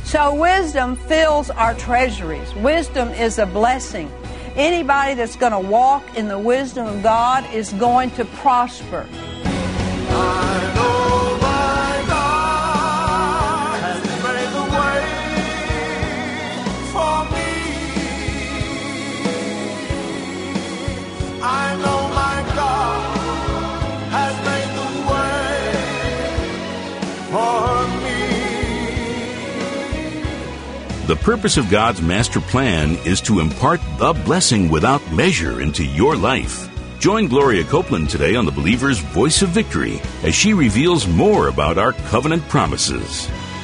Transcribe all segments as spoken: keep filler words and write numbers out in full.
So wisdom fills our treasuries. Wisdom is a blessing. Anybody that's going to walk in the wisdom of God is going to prosper. I know my God has made the way for me. I know my God has made the way for me. The purpose of God's master plan is to impart the blessing without measure into your life. Join Gloria Copeland today on the Believer's Voice of Victory as she reveals more about our covenant promises.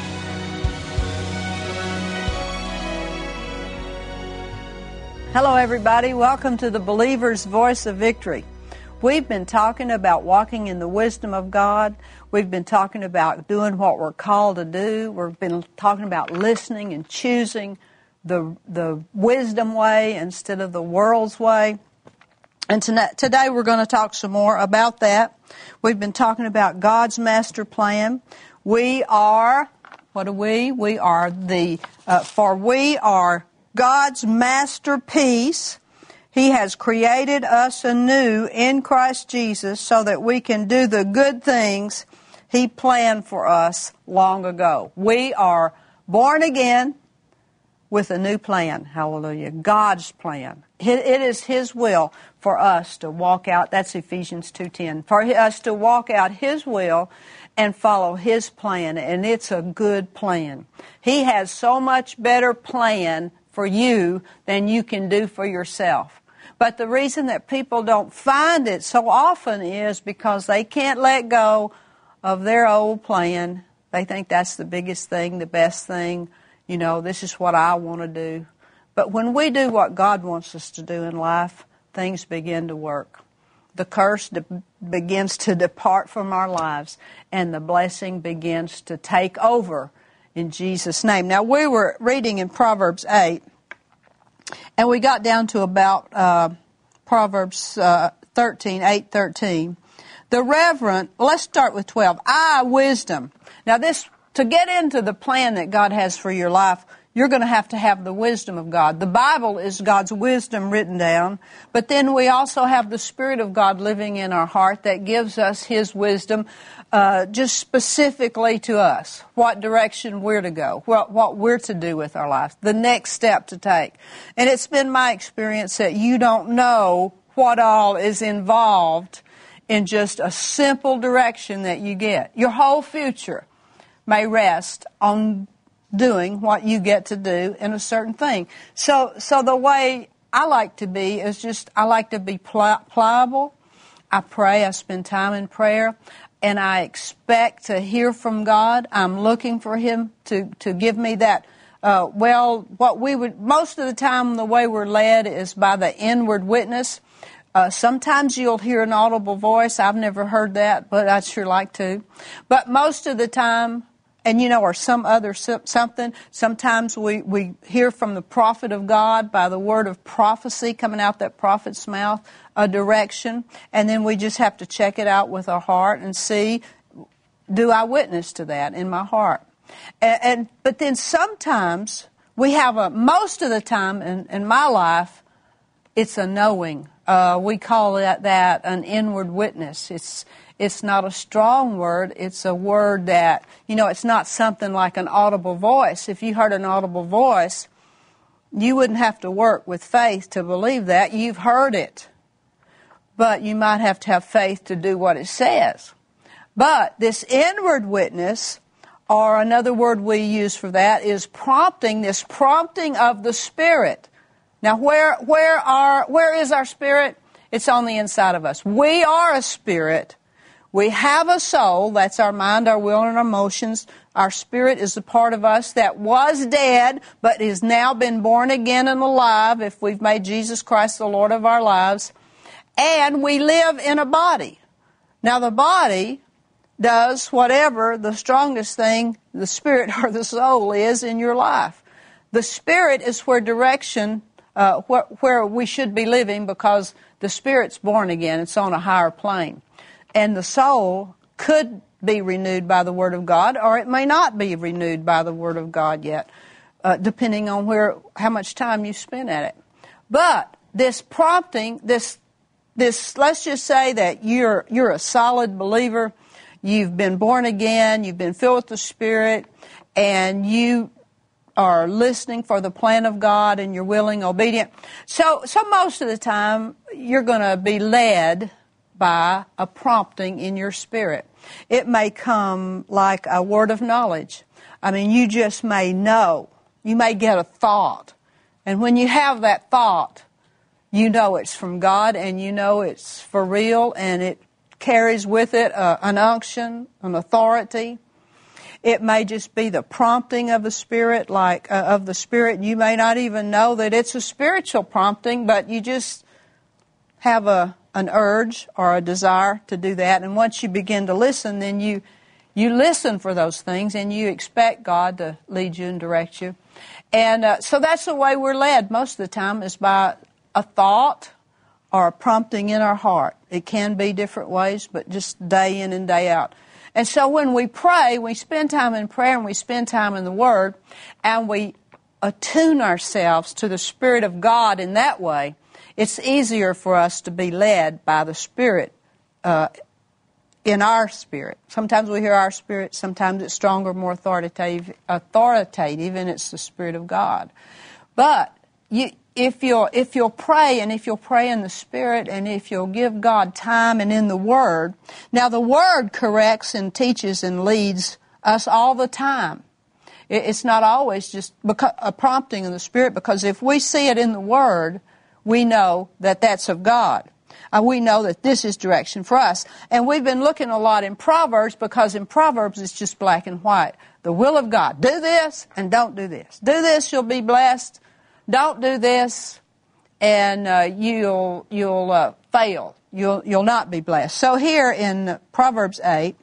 Hello, everybody. Welcome to the Believer's Voice of Victory. We've been talking about walking in the wisdom of God. We've been talking about doing what we're called to do. We've been talking about listening and choosing the, the wisdom way instead of the world's way. And today we're going to talk some more about that. We've been talking about God's master plan. We are, what are we? We are the, uh, for we are God's masterpiece. He has created us anew in Christ Jesus so that we can do the good things He planned for us long ago. We are born again with a new plan. Hallelujah. God's plan. It is His will for us to walk out, that's Ephesians two ten, for us to walk out His will and follow His plan, and it's a good plan. He has so much better plan for you than you can do for yourself. But the reason that people don't find it so often is because they can't let go of their old plan. They think that's the biggest thing, the best thing. You know, this is what I want to do. But when we do what God wants us to do in life, things begin to work. The curse de- begins to depart from our lives, and the blessing begins to take over in Jesus' name. Now, we were reading in Proverbs eight, and we got down to about uh, Proverbs uh, thirteen, eight thirteen. The reverent, let's start with twelve. I, wisdom. Now, this, to get into the plan that God has for your life, you're going to have to have the wisdom of God. The Bible is God's wisdom written down, but then we also have the Spirit of God living in our heart that gives us His wisdom uh, just specifically to us, what direction we're to go, what, what we're to do with our life, the next step to take. And it's been my experience that you don't know what all is involved in just a simple direction that you get. Your whole future may rest on doing what you get to do in a certain thing. So so the way I like to be is just, I like to be pli- pliable. I pray, I spend time in prayer, and I expect to hear from God. I'm looking for Him to, to give me that. Uh, well, what we would, most of the time the way we're led is by the inward witness. Uh, sometimes you'll hear an audible voice. I've never heard that, but I'd sure like to. But most of the time, and you know, or some other something, sometimes we, we hear from the prophet of God by the word of prophecy coming out that prophet's mouth, a direction, and then we just have to check it out with our heart and see, do I witness to that in my heart? And, and but then sometimes we have a, most of the time in, in my life, it's a knowing. Uh, we call that, that an inward witness. It's It's not a strong word. It's a word that, you know, it's not something like an audible voice. If you heard an audible voice, you wouldn't have to work with faith to believe that. You've heard it. But you might have to have faith to do what it says. But this inward witness, or another word we use for that, is prompting, this prompting of the Spirit. Now, where, where, are, where is our spirit? It's on the inside of us. We are a spirit. We have a soul, that's our mind, our will, and our emotions. Our spirit is a part of us that was dead, but has now been born again and alive if we've made Jesus Christ the Lord of our lives. And we live in a body. Now the body does whatever the strongest thing, the spirit or the soul is in your life. The spirit is where direction, uh, where, where we should be living, because the spirit's born again. It's on a higher plane. And the soul could be renewed by the Word of God, or it may not be renewed by the Word of God yet, uh, depending on where how much time you spend at it. But this prompting, this this let's just say that you're you're a solid believer, you've been born again, you've been filled with the Spirit, and you are listening for the plan of God, and you're willing, obedient. So, so most of the time, you're going to be led by a prompting in your spirit. It may come like a word of knowledge. I mean, you just may know. You may get a thought. And when you have that thought, you know it's from God, and you know it's for real, and it carries with it uh, an unction, an authority. It may just be the prompting of the Spirit, like uh, of the Spirit. You may not even know that it's a spiritual prompting, but you just have a an urge or a desire to do that. And once you begin to listen, then you you listen for those things, and you expect God to lead you and direct you. And uh, so that's the way we're led most of the time, is by a thought or a prompting in our heart. It can be different ways, but just day in and day out. And so when we pray, we spend time in prayer and we spend time in the Word, and we attune ourselves to the Spirit of God in that way, it's easier for us to be led by the Spirit uh, in our spirit. Sometimes we hear our spirit, sometimes it's stronger, more authoritative, authoritative, and it's the Spirit of God. But you... If you'll, if you'll pray, and if you'll pray in the Spirit, and if you'll give God time and in the Word. Now, the Word corrects and teaches and leads us all the time. It's not always just a prompting in the Spirit, because if we see it in the Word, we know that that's of God. Uh, we know that this is direction for us. And we've been looking a lot in Proverbs, because in Proverbs it's just black and white. The will of God. Do this and don't do this. Do this, you'll be blessed. Don't do this, and uh, you'll you'll uh, fail. You'll you'll not be blessed. So here in Proverbs eight,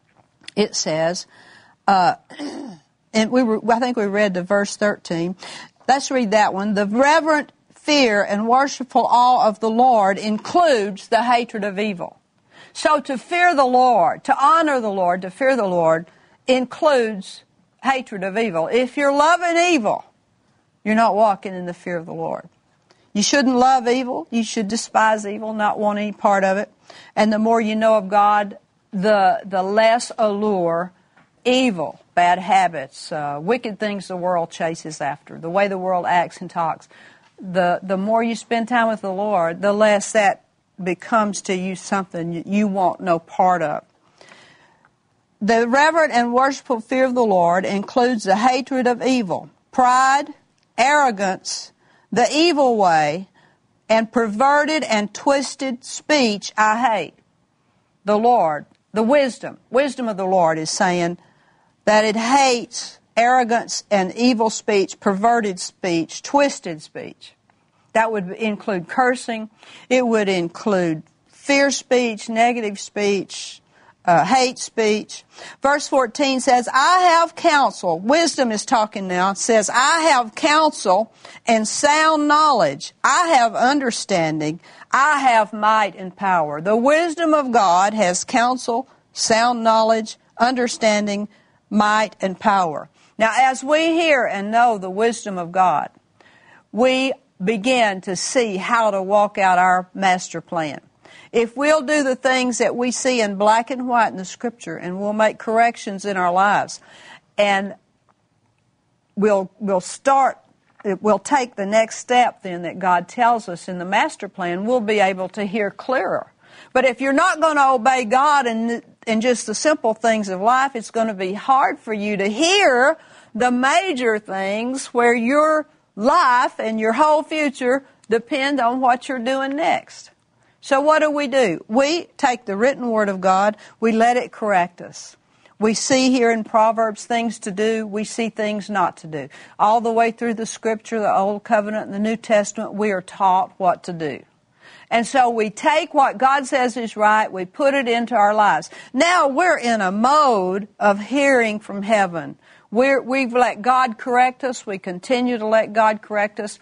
it says, uh, and we were, I think we read the verse thirteen. Let's read that one. The reverent fear and worshipful awe of the Lord includes the hatred of evil. So to fear the Lord, to honor the Lord, to fear the Lord includes hatred of evil. If you're loving evil, you're not walking in the fear of the Lord. You shouldn't love evil. You should despise evil, not want any part of it. And the more you know of God, the the less allure evil, bad habits, uh, wicked things the world chases after, the way the world acts and talks. The, the more you spend time with the Lord, the less that becomes to you something you want no part of. The reverent and worshipful fear of the Lord includes the hatred of evil, pride, arrogance, the evil way, and perverted and twisted speech I hate. The Lord, the wisdom, wisdom of the Lord is saying that it hates arrogance and evil speech, perverted speech, twisted speech. That would include cursing. It would include fear speech, negative speech, Uh, hate speech. Verse fourteen says, I have counsel. Wisdom is talking now. It says, I have counsel and sound knowledge. I have understanding. I have might and power. The wisdom of God has counsel, sound knowledge, understanding, might, and power. Now, as we hear and know the wisdom of God, we begin to see how to walk out our master plan. If we'll do the things that we see in black and white in the Scripture, and we'll make corrections in our lives, and we'll we'll start, we'll take the next step then that God tells us in the master plan, we'll be able to hear clearer. But if you're not going to obey God in, in just the simple things of life, it's going to be hard for you to hear the major things where your life and your whole future depend on what you're doing next. So what do we do? We take the written Word of God, we let it correct us. We see here in Proverbs things to do, we see things not to do. All the way through the Scripture, the Old Covenant and the New Testament, we are taught what to do. And so we take what God says is right, we put it into our lives. Now we're in a mode of hearing from heaven. We're, we've let God correct us, we continue to let God correct us.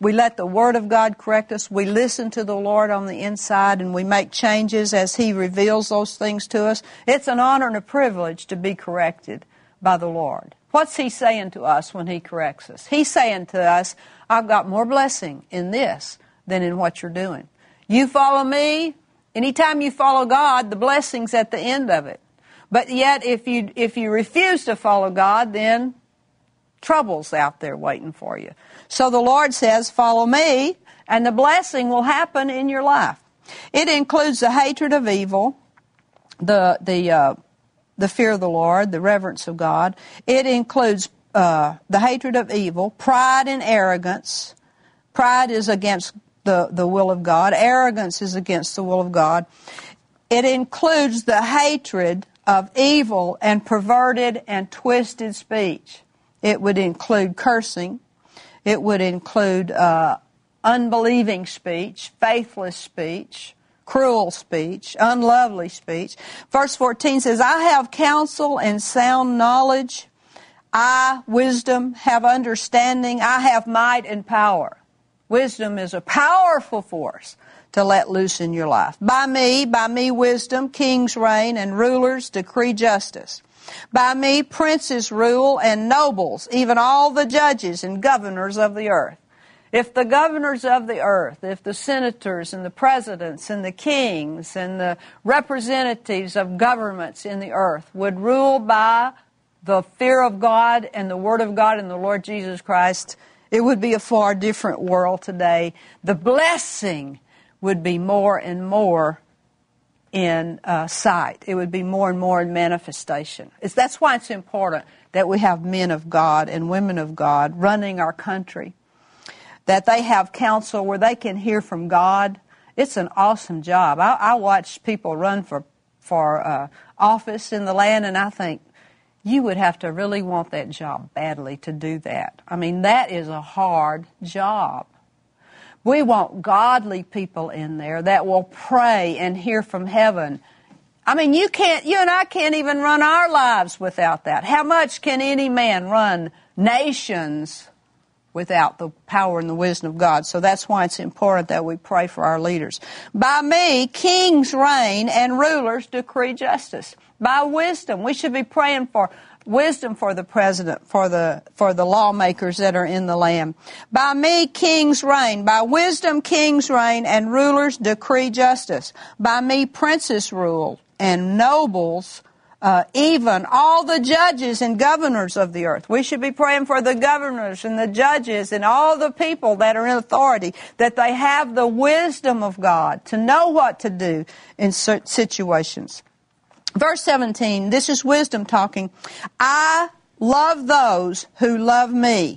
We let the Word of God correct us. We listen to the Lord on the inside, and we make changes as He reveals those things to us. It's an honor and a privilege to be corrected by the Lord. What's He saying to us when He corrects us? He's saying to us, I've got more blessing in this than in what you're doing. You follow me. Anytime you follow God, the blessing's at the end of it. But yet, if you if you refuse to follow God, then trouble's out there waiting for you. So the Lord says, follow me, and the blessing will happen in your life. It includes the hatred of evil, the the uh, the fear of the Lord, the reverence of God. It includes uh, the hatred of evil, pride and arrogance. Pride is against the, the will of God. Arrogance is against the will of God. It includes the hatred of evil and perverted and twisted speech. It would include cursing. It would include uh, unbelieving speech, faithless speech, cruel speech, unlovely speech. Verse fourteen says, I have counsel and sound knowledge. I, wisdom, have understanding. I have might and power. Wisdom is a powerful force to let loose in your life. By me, by me wisdom, kings reign and rulers decree justice. By me princes rule and nobles, even all the judges and governors of the earth. If the governors of the earth, if the senators and the presidents and the kings and the representatives of governments in the earth would rule by the fear of God and the Word of God and the Lord Jesus Christ, it would be a far different world today. The blessing would be more and more in uh, sight. It would be more and more in manifestation. It's, that's why it's important that we have men of God and women of God running our country, that they have counsel where they can hear from God. It's an awesome job. I, I watch people run for, for uh, office in the land, and I think, you would have to really want that job badly to do that. I mean, that is a hard job. We want godly people in there that will pray and hear from heaven. I mean, you can't, you and I can't even run our lives without that. How much can any man run nations without the power and the wisdom of God? So that's why it's important that we pray for our leaders. By me, kings reign and rulers decree justice. By wisdom, we should be praying for wisdom for the president, for the for the lawmakers that are in the land. By me, kings reign. By wisdom, kings reign, and rulers decree justice. By me, princes rule, and nobles, uh, even all the judges and governors of the earth. We should be praying for the governors and the judges and all the people that are in authority, that they have the wisdom of God to know what to do in certain situations. Verse seventeen, this is wisdom talking. I love those who love me,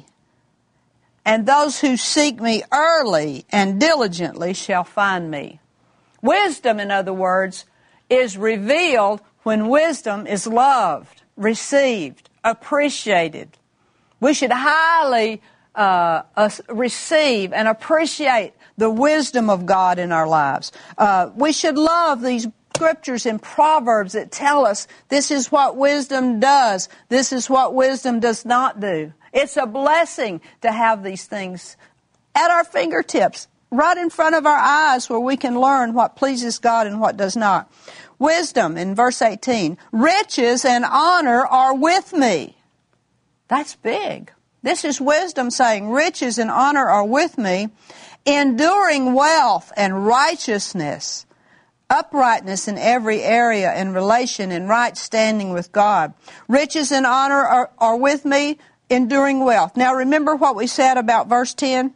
and those who seek me early and diligently shall find me. Wisdom, in other words, is revealed when wisdom is loved, received, appreciated. We should highly uh, uh, receive and appreciate the wisdom of God in our lives. Uh, we should love these scriptures in Proverbs that tell us this is what wisdom does, this is what wisdom does not do. It's a blessing to have these things at our fingertips, right in front of our eyes, where we can learn what pleases God and what does not. Wisdom, in verse eighteen, riches and honor are with me. That's big. This is wisdom saying, riches and honor are with me, enduring wealth and righteousness, uprightness in every area and relation and right standing with God. Riches and honor are, are with me, enduring wealth. Now remember what we said about verse ten?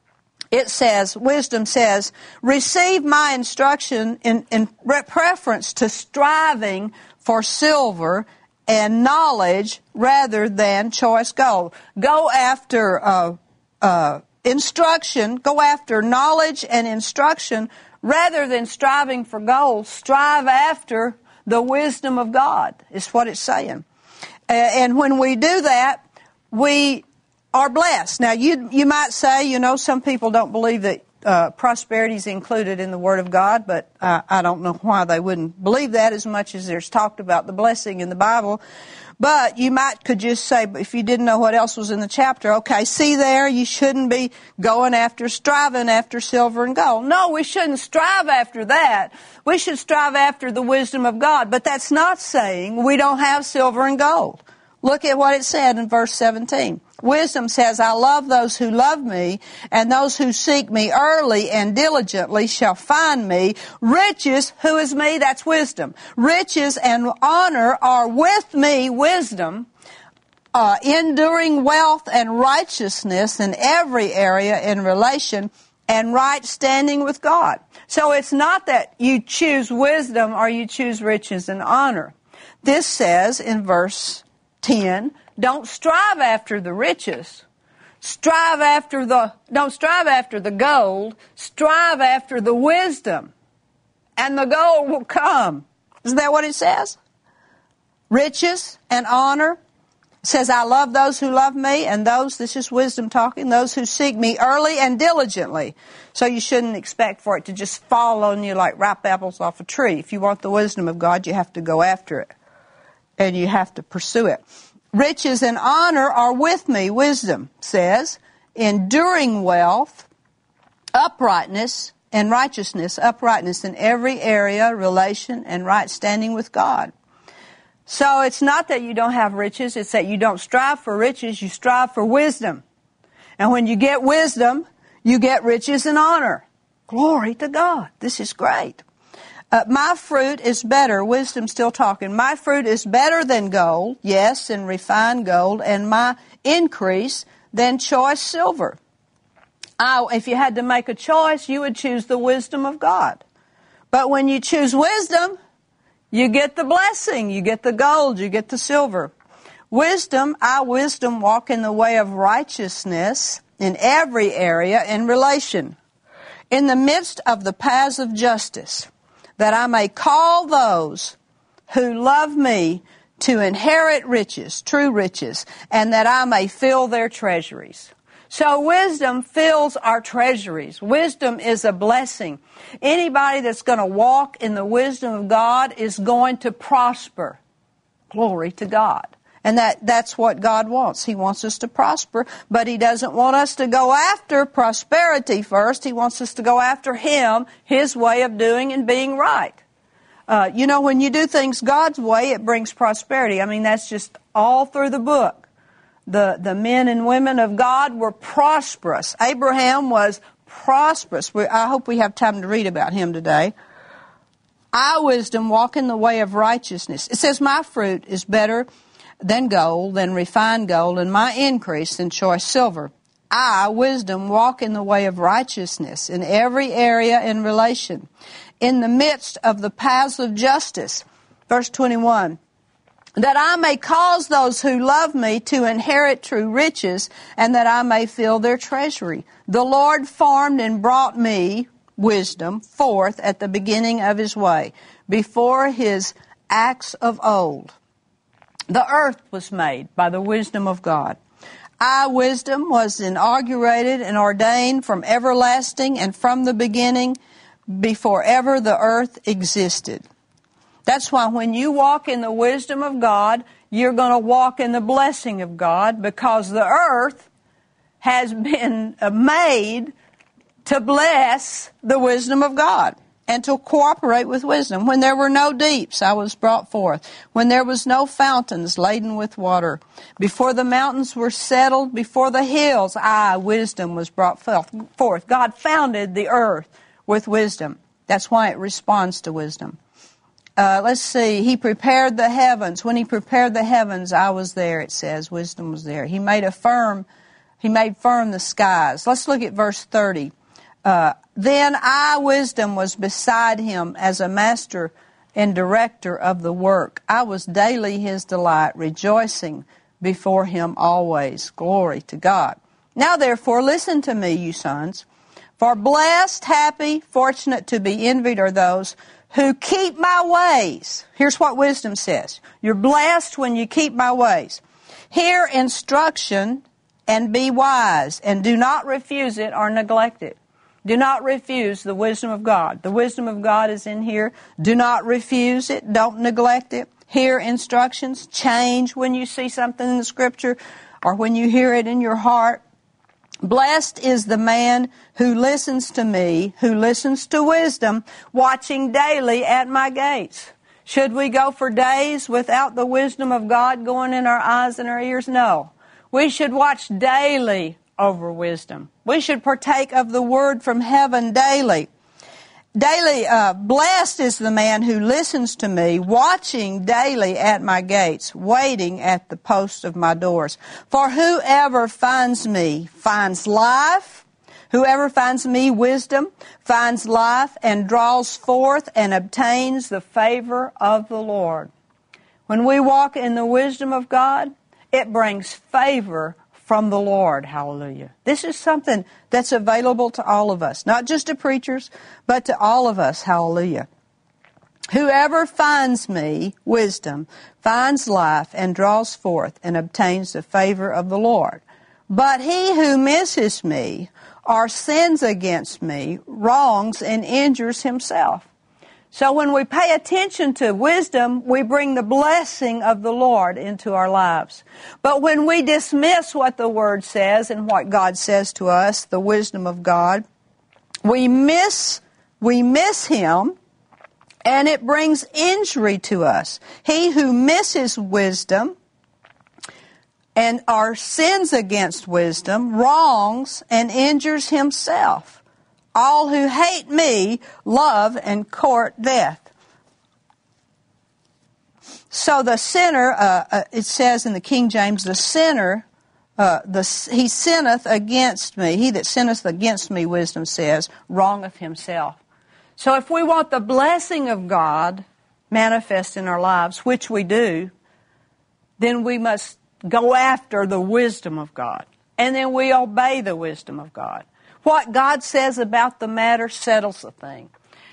It says, wisdom says, receive my instruction in, in preference to striving for silver and knowledge rather than choice gold. Go after uh, uh, instruction, go after knowledge and instruction rather than striving for gold. Strive after the wisdom of God, is what it's saying. Uh, and when we do that, we are blessed. Now, you you might say, you know, some people don't believe that uh, prosperity is included in the Word of God, but uh, I don't know why they wouldn't believe that as much as there's talked about the blessing in the Bible. But you might could just say, if you didn't know what else was in the chapter, okay, see there, you shouldn't be going after, striving after silver and gold. No, we shouldn't strive after that. We should strive after the wisdom of God. But that's not saying we don't have silver and gold. Look at what it said in verse seventeen. Wisdom says, I love those who love me, and those who seek me early and diligently shall find me. Riches, who is me? That's wisdom. Riches and honor are with me, wisdom, uh, enduring wealth and righteousness in every area in relation and right standing with God. So it's not that you choose wisdom or you choose riches and honor. This says in verse ten, don't strive after the riches. Strive after the, don't strive after the gold. Strive after the wisdom. And the gold will come. Isn't that what it says? Riches and honor. It says, I love those who love me, and those, this is wisdom talking, those who seek me early and diligently. So you shouldn't expect for it to just fall on you like ripe apples off a tree. If you want the wisdom of God, you have to go after it. And you have to pursue it. Riches and honor are with me, wisdom says, enduring wealth, uprightness and righteousness, uprightness in every area, relation, and right standing with God. So it's not that you don't have riches, it's that you don't strive for riches, you strive for wisdom. And when you get wisdom, you get riches and honor. Glory to God. This is great. Uh, my fruit is better, wisdom still talking, my fruit is better than gold, yes, and refined gold, and my increase than choice silver. I, if you had to make a choice, you would choose the wisdom of God. But when you choose wisdom, you get the blessing, you get the gold, you get the silver. Wisdom, I wisdom walk in the way of righteousness in every area in relation, in the midst of the paths of justice, that I may call those who love me to inherit riches, true riches, and that I may fill their treasuries. So wisdom fills our treasuries. Wisdom is a blessing. Anybody that's going to walk in the wisdom of God is going to prosper. Glory to God. And that, that's what God wants. He wants us to prosper, but He doesn't want us to go after prosperity first. He wants us to go after Him, His way of doing and being right. Uh, you know, when you do things God's way, it brings prosperity. I mean, that's just all through the book. The, the men and women of God were prosperous. Abraham was prosperous. We, I hope we have time to read about him today. I, wisdom, walk in the way of righteousness. It says, my fruit is better than gold, than refined gold, and my increase than choice silver. I, wisdom, walk in the way of righteousness in every area in relation, in the midst of the paths of justice. Verse twenty-one, that I may cause those who love me to inherit true riches, and that I may fill their treasury. The Lord formed and brought me, wisdom, forth at the beginning of His way, before His acts of old. The earth was made by the wisdom of God. I, wisdom, was inaugurated and ordained from everlasting and from the beginning, before ever the earth existed. That's why when you walk in the wisdom of God, you're going to walk in the blessing of God, because the earth has been made to bless the wisdom of God and to cooperate with wisdom. When there were no deeps, I was brought forth. When there was no fountains laden with water. Before the mountains were settled, before the hills, I, wisdom, was brought forth. God founded the earth with wisdom. That's why it responds to wisdom. Uh, let's see. He prepared the heavens. When He prepared the heavens, I was there, it says. Wisdom was there. He made a firm, He made firm the skies. Let's look at verse thirty. Uh, then I, wisdom, was beside Him as a master and director of the work. I was daily His delight, rejoicing before Him always. Glory to God. Now therefore, listen to me, you sons. For blessed, happy, fortunate, to be envied are those who keep my ways. Here's what wisdom says. You're blessed when you keep my ways. Hear instruction and be wise, and do not refuse it or neglect it. Do not refuse the wisdom of God. The wisdom of God is in here. Do not refuse it. Don't neglect it. hear instructions change when you see something in the Scripture or when you hear it in your heart. Blessed is the man who listens to me, who listens to wisdom, watching daily at my gates. Should we go for days without the wisdom of God going in our eyes and our ears? No. We should watch daily over wisdom. We should partake of the word from heaven daily. Daily, uh, blessed is the man who listens to me, watching daily at my gates, waiting at the posts of my doors. For whoever finds me finds life. Whoever finds me wisdom finds life and draws forth and obtains the favor of the Lord. When we walk in the wisdom of God, it brings favor from the Lord. Hallelujah. This is something that's available to all of us, not just to preachers, but to all of us. Hallelujah. Whoever finds me, wisdom, finds life and draws forth and obtains the favor of the Lord. But he who misses me or sins against me wrongs and injures himself. So when we pay attention to wisdom, we bring the blessing of the Lord into our lives. But when we dismiss what the Word says and what God says to us, the wisdom of God, we miss, we miss Him, and it brings injury to us. He who misses wisdom and or sins against wisdom wrongs and injures himself. All who hate me love and court death. So the sinner, uh, uh, it says in the King James, the sinner, uh, the, he sinneth against me. He that sinneth against me, wisdom says, wrongeth himself. So if we want the blessing of God manifest in our lives, which we do, then we must go after the wisdom of God. And then we obey the wisdom of God. What God says about the matter settles the thing.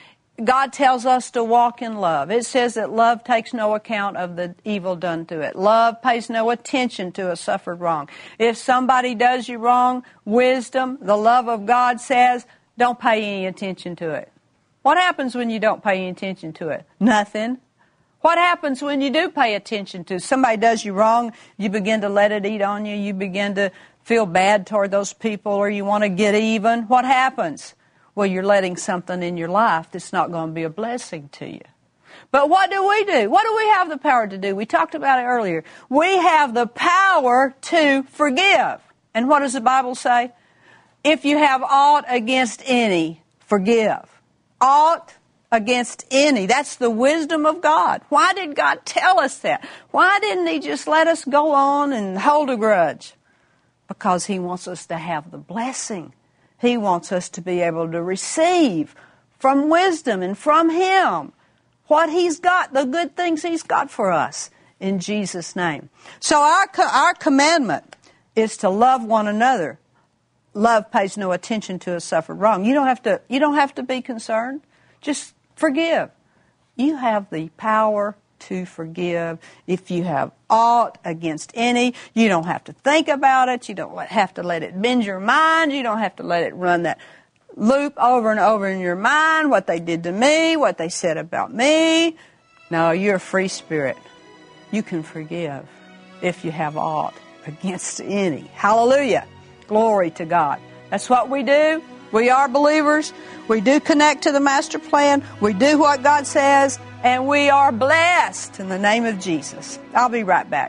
God tells us to walk in love. It says that love takes no account of the evil done to it. Love pays no attention to a suffered wrong. If somebody does you wrong, wisdom, the love of God says, don't pay any attention to it. What happens when you don't pay any attention to it? Nothing. What happens when you do pay attention to somebody does you wrong? You begin to let it eat on you. You begin to feel bad toward those people, or you want to get even. What happens? Well, you're letting something in your life that's not going to be a blessing to you. But what do we do? What do we have the power to do? We talked about it earlier. We have the power to forgive. And what does the Bible say? If you have aught against any, forgive. Aught against any. That's the wisdom of God. Why did God tell us that? Why didn't He just let us go on and hold a grudge? Because He wants us to have the blessing. He wants us to be able to receive from wisdom and from Him what He's got, the good things He's got for us in Jesus' name. So our our commandment is to love one another. Love pays no attention to a suffered wrong. You don't have to, you don't have to be concerned. Just forgive. You have the power to forgive. If you have aught against any, you don't have to think about it. You don't have to let it bend your mind. You don't have to let it run that loop over and over in your mind, what they did to me, what they said about me. No, you're a free spirit. You can forgive if you have aught against any. Hallelujah. Glory to God. That's what we do. We are believers. We do connect to the master plan. We do what God says. And we are blessed in the name of Jesus. I'll be right back.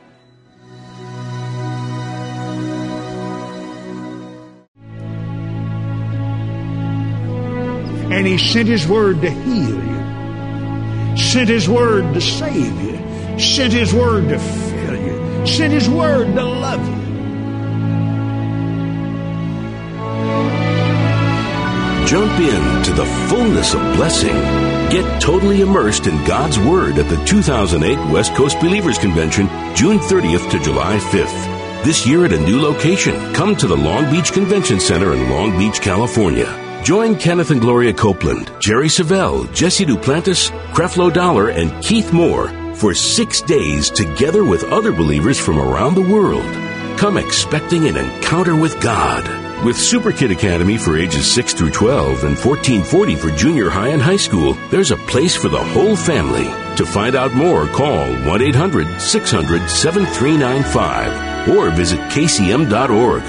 And He sent His word to heal you, sent His word to save you, sent His word to fill you, sent His word to love you. Jump in to the fullness of blessing. Get totally immersed in God's Word at the two thousand eight West Coast Believers Convention, June thirtieth to July fifth. This year at a new location. Come to the Long Beach Convention Center in Long Beach, California. Join Kenneth and Gloria Copeland, Jerry Savelle, Jesse Duplantis, Creflo Dollar, and Keith Moore for six days together with other believers from around the world. Come expecting an encounter with God. With Super Kid Academy for ages six through twelve and fourteen forty for junior high and high school, there's a place for the whole family. To find out more, call one eight hundred six hundred seven three nine five or visit k c m dot org.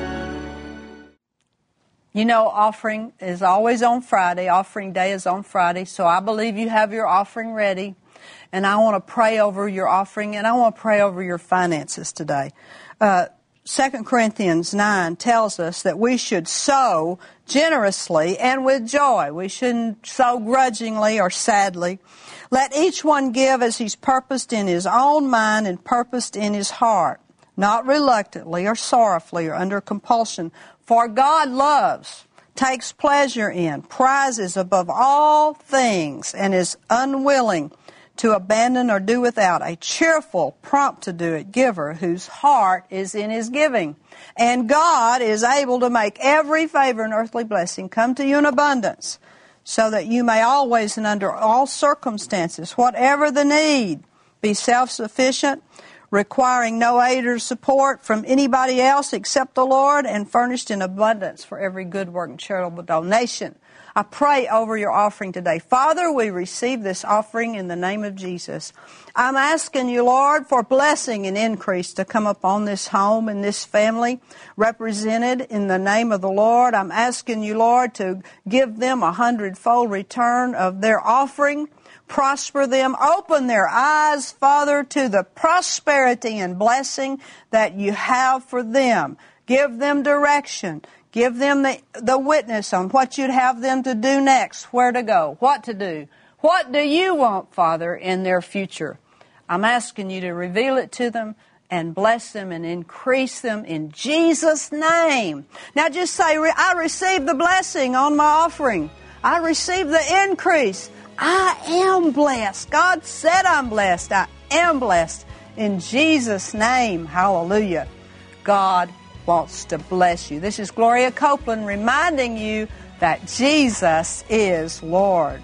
You know, offering is always on Friday. Offering day is on Friday, so I believe you have your offering ready. And I want to pray over your offering, and I want to pray over your finances today. Uh, Second Corinthians nine tells us that we should sow generously and with joy. We shouldn't sow grudgingly or sadly. Let each one give as he's purposed in his own mind and purposed in his heart, not reluctantly or sorrowfully or under compulsion. For God loves, takes pleasure in, prizes above all things, and is unwilling to abandon or do without a cheerful, prompt-to-do-it giver whose heart is in his giving. And God is able to make every favor and earthly blessing come to you in abundance, so that you may always and under all circumstances, whatever the need, be self-sufficient, requiring no aid or support from anybody else except the Lord, and furnished in abundance for every good work and charitable donation. I pray over your offering today. Father, we receive this offering in the name of Jesus. I'm asking you, Lord, for blessing and increase to come upon this home and this family represented in the name of the Lord. I'm asking you, Lord, to give them a hundredfold return of their offering. Prosper them. Open their eyes, Father, to the prosperity and blessing that you have for them. Give them direction. Give them the, the witness on what you'd have them to do next, where to go, what to do. What do you want, Father, in their future? I'm asking you to reveal it to them and bless them and increase them in Jesus' name. Now just say, I receive the blessing on my offering. I receive the increase. I am blessed. God said I'm blessed. I am blessed. In Jesus' name, hallelujah. God wants to bless you. This is Gloria Copeland reminding you that Jesus is Lord.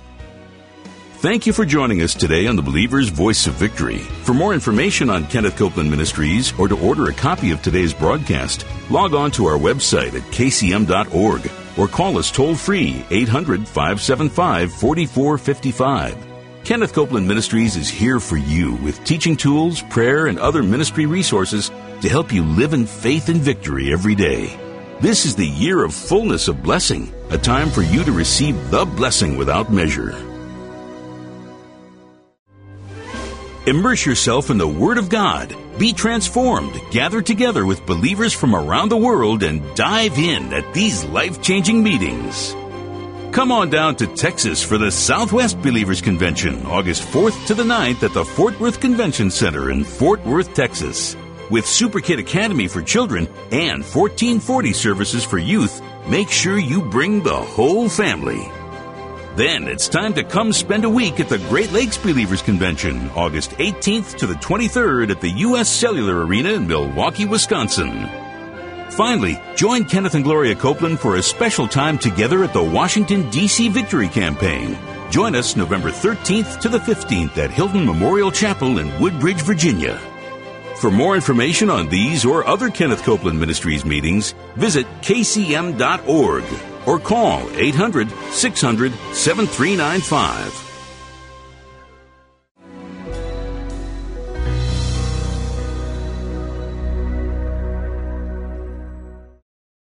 Thank you for joining us today on the Believer's Voice of Victory. For more information on Kenneth Copeland Ministries or to order a copy of today's broadcast, log on to our website at k c m dot org or call us toll-free eight hundred, five seven five, four four five five. Kenneth Copeland Ministries is here for you with teaching tools, prayer, and other ministry resources to help you live in faith and victory every day. This is the year of fullness of blessing, a time for you to receive the blessing without measure. Immerse yourself in the Word of God. Be transformed. Gather together with believers from around the world and dive in at these life-changing meetings. Come on down to Texas for the Southwest Believers Convention, August fourth to the ninth at the Fort Worth Convention Center in Fort Worth, Texas. With Super Kid Academy for children and fourteen forty services for youth, make sure you bring the whole family. Then it's time to come spend a week at the Great Lakes Believers Convention, August eighteenth to the twenty-third at the U S Cellular Arena in Milwaukee, Wisconsin. Finally, join Kenneth and Gloria Copeland for a special time together at the Washington, D C Victory Campaign. Join us November thirteenth to the fifteenth at Hilton Memorial Chapel in Woodbridge, Virginia. For more information on these or other Kenneth Copeland Ministries meetings, visit k c m dot org or call eight hundred, six hundred, seven three nine five.